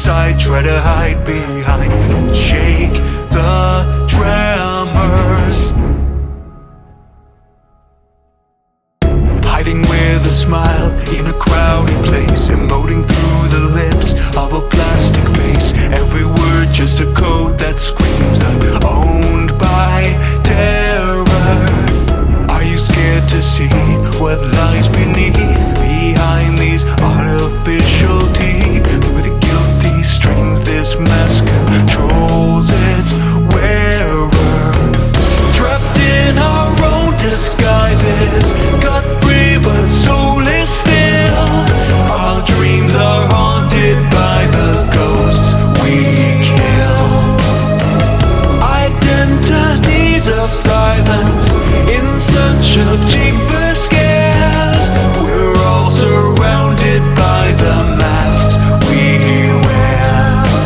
words I try to hide behind and shake the tremors. Hiding with a smile in a crowded place, emoting through the lips of a plastic face. Every word just a code that screams I'm owned by terror. Are you scared to see what lies behind these artificial teeth? Through the guilty strings this mask controls its wearer. Trapped in our own disguises, got free but soulless still. Our dreams are haunted by the ghosts we kill. Identities of silence in search of cheaper scares. We're all surrounded by the masks we wear.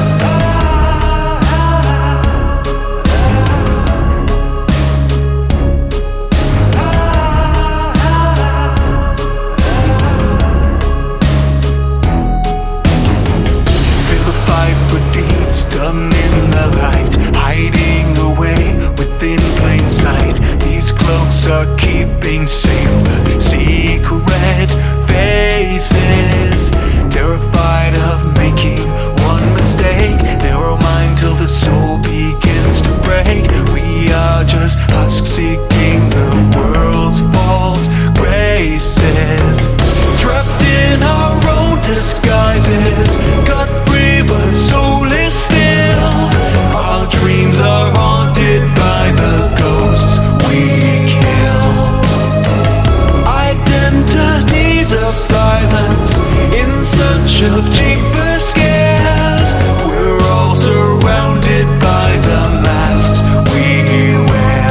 For deeds done in the light, hiding away within plain sight. These cloaks are keeping safe the secret faces. Terrified of making one mistake, narrow mind till the soul begins to break. We are just husks seeking the world's false graces. Trapped in our own disguises, got free but soulless still. Our dreams are haunted by the ghosts we kill. Identities of silence in search of cheaper scares. We're all surrounded by the masks we wear.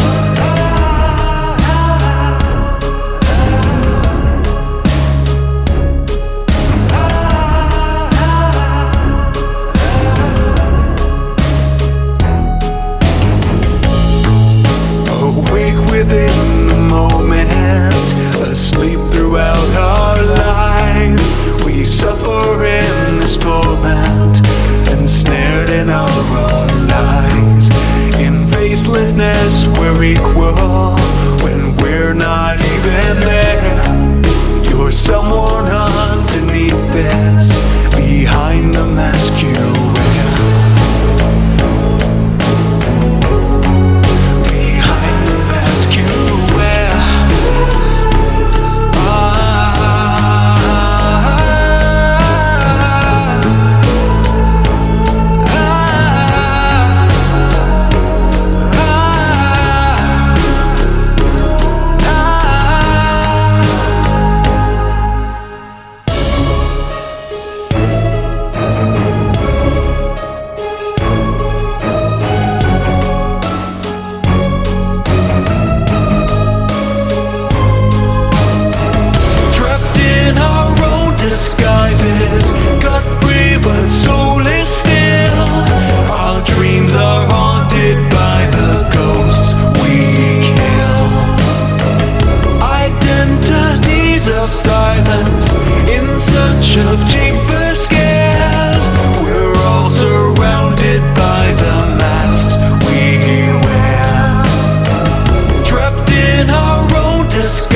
Within the moment, asleep throughout our lives, we suffer in this torment, ensnared in our own lies. In facelessness we're equal when we're not even there. You're someone underneath this, behind the mask you wear. Disguises, got free but soulless still. Our dreams are haunted by the ghosts we kill. Identities of silence in search of cheaper scares. We're all surrounded by the masks we wear. Trapped in our own disguise,